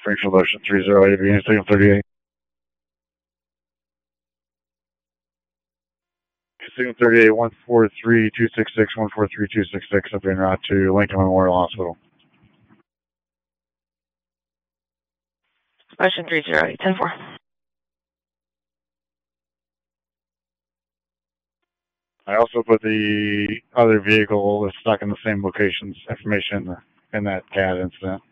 Springfield Ocean 308, Venus 38. Signal 38, 143-266, 143-266, up en route to Lincoln Memorial Hospital. Ocean 308, 10-4. I also put the other vehicle that's stuck in the same location's information in that CAD incident.